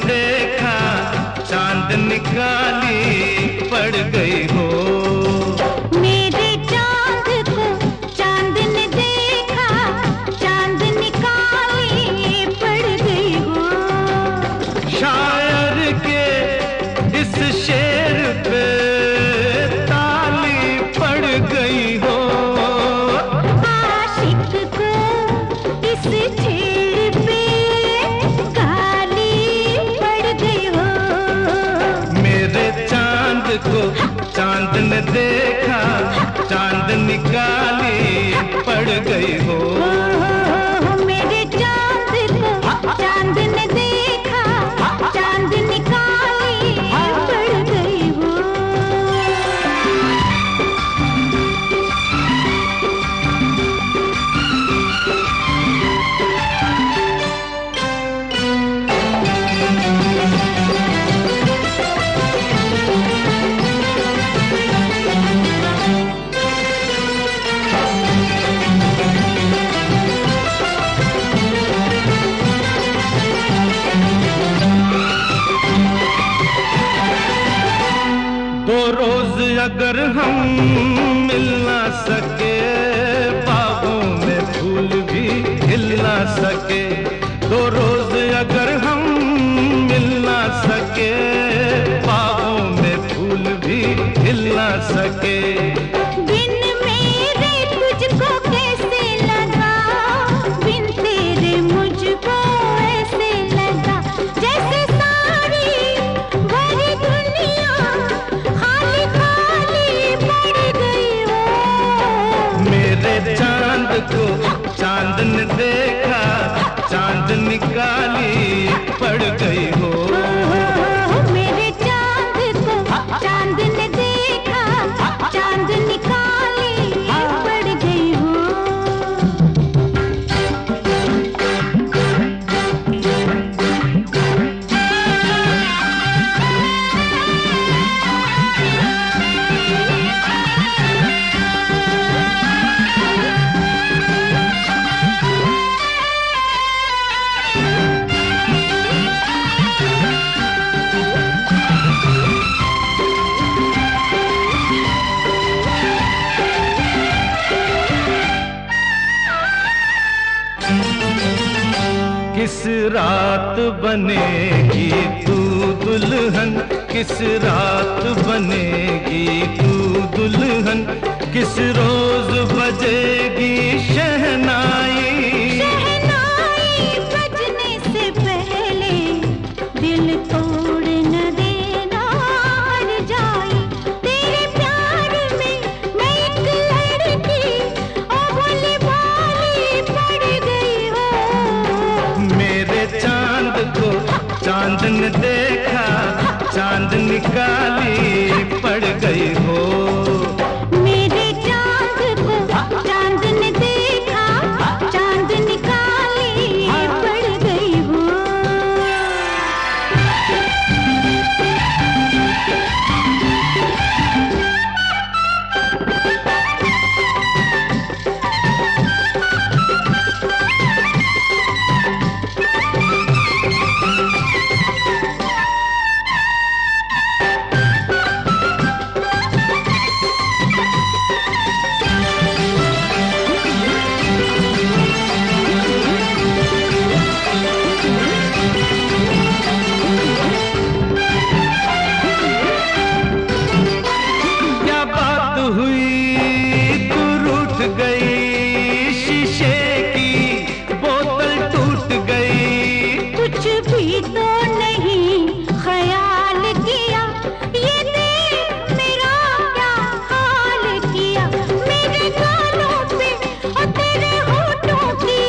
देखा चांद निकाली पड़ गई हो। मेरे चांद को चांद ने देखा, चांद निकाली पड़ गई हो। शायर के इस शेर पे ताली पड़ गई हो। आशिक को इस छेड़ पे गाली पड़ गई हो। मेरे चांद को चांद ने देखा चांद निकाली पड़ गई हो। मेरे चांद को चांद ने देखा, चांद निकाली पड़ गई हो। दो रोज अगर हम मिल ना सके, बागों में फूल भी खिल ना सके। दो रोज अगर हम मिल ना सके, बागों में फूल भी खिल ना सके। बिन मेरे तुझको कैसे लगा, बिन तेरे मुझको ऐसे लगा, जैसे सारी भरी दुनिया खाली खाली पड़ गई हो। मेरे चांद को चांद ने देखा चांद निकाली पड़ गई हो। मेरे चांद को चांद ने देखा, चांद निकाली पड़ गई हो। किस रात बनेगी तू दुल्हन, किस रात बनेगी तू दुल्हन, किस रोज बजेगी शहनाई। शहनाई बजने से पहले दिल तोड़ न देना हार जाई। तेरे प्यार में मैं एक लड़की ओ भोली भाली पड़ गई हो। मेरे चांद को चांद ने देखा चांद निकाली पड़ गई हो। मेरे चांद को चांद ने देखा, चांद निकाली पड़ गई हो। क्या बात हुई तू रूठ गई, शीशे की बोतल टूट गई। कुछ भी तो नहीं ख्याल किया, ये देख मेरा क्या हाल किया। मेरे गालों पे और तेरे होठों की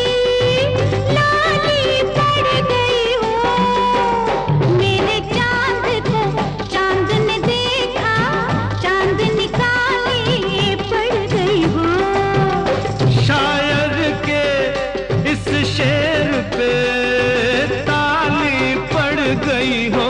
लाली पड़ गई हो। मेरे चांद को चांद ने देखा, चांद निकाली पड़ गई हो। शायर के इस शेर पे ताली पड़ गई हो।